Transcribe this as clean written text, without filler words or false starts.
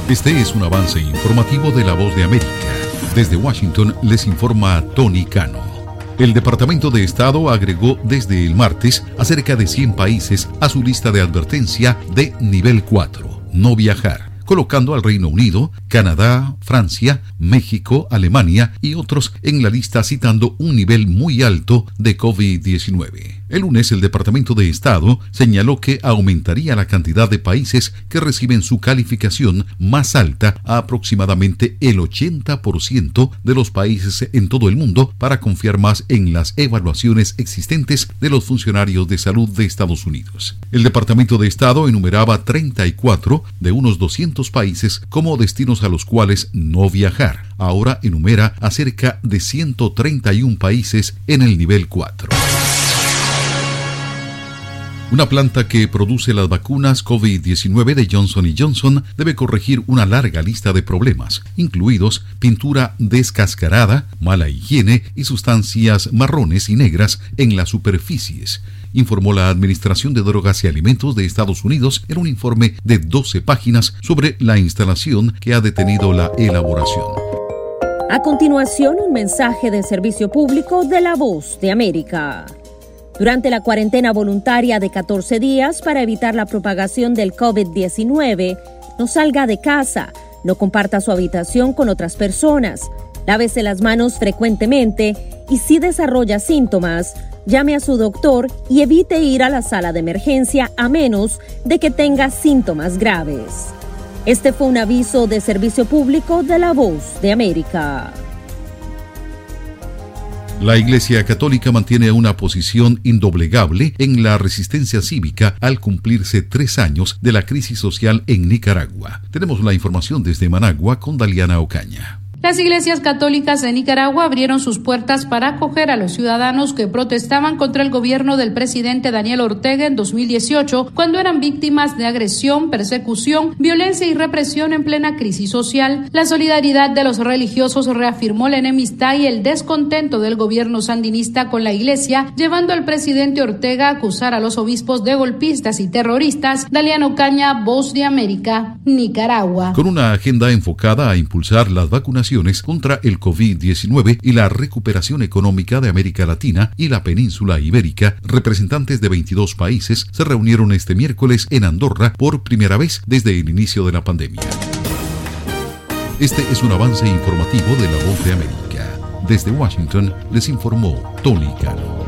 Este es un avance informativo de La Voz de América. Desde Washington les informa Tony Cano. El Departamento de Estado agregó desde el martes a cerca de 100 países a su lista de advertencia de nivel 4, no viajar, colocando al Reino Unido, Canadá, Francia, México, Alemania y otros en la lista, citando un nivel muy alto de COVID-19. El lunes, el Departamento de Estado señaló que aumentaría la cantidad de países que reciben su calificación más alta a aproximadamente el 80% de los países en todo el mundo para confiar más en las evaluaciones existentes de los funcionarios de salud de Estados Unidos. El Departamento de Estado enumeraba 34 de unos 200 países como destinos a los cuales no viajar. Ahora enumera a cerca de 131 países en el nivel 4. Una planta que produce las vacunas COVID-19 de Johnson & Johnson debe corregir una larga lista de problemas, incluidos pintura descascarada, mala higiene y sustancias marrones y negras en las superficies, informó la Administración de Drogas y Alimentos de Estados Unidos en un informe de 12 páginas sobre la instalación que ha detenido la elaboración. A continuación, un mensaje de servicio público de La Voz de América. Durante la cuarentena voluntaria de 14 días para evitar la propagación del COVID-19, no salga de casa, no comparta su habitación con otras personas, lávese las manos frecuentemente y si desarrolla síntomas, llame a su doctor y evite ir a la sala de emergencia a menos de que tenga síntomas graves. Este fue un aviso de servicio público de La Voz de América. La Iglesia Católica mantiene una posición indoblegable en la resistencia cívica al cumplirse 3 años de la crisis social en Nicaragua. Tenemos la información desde Managua con Daliana Ocaña. Las iglesias católicas de Nicaragua abrieron sus puertas para acoger a los ciudadanos que protestaban contra el gobierno del presidente Daniel Ortega en 2018, cuando eran víctimas de agresión, persecución, violencia y represión en plena crisis social. La solidaridad de los religiosos reafirmó la enemistad y el descontento del gobierno sandinista con la iglesia, llevando al presidente Ortega a acusar a los obispos de golpistas y terroristas. Daliana Ocaña, Voz de América, Nicaragua. Con una agenda enfocada a impulsar las vacunaciones contra el COVID-19 y la recuperación económica de América Latina y la península ibérica, representantes de 22 países se reunieron este miércoles en Andorra por primera vez desde el inicio de la pandemia. Este es un avance informativo de La Voz de América. Desde Washington les informó Tony Cano.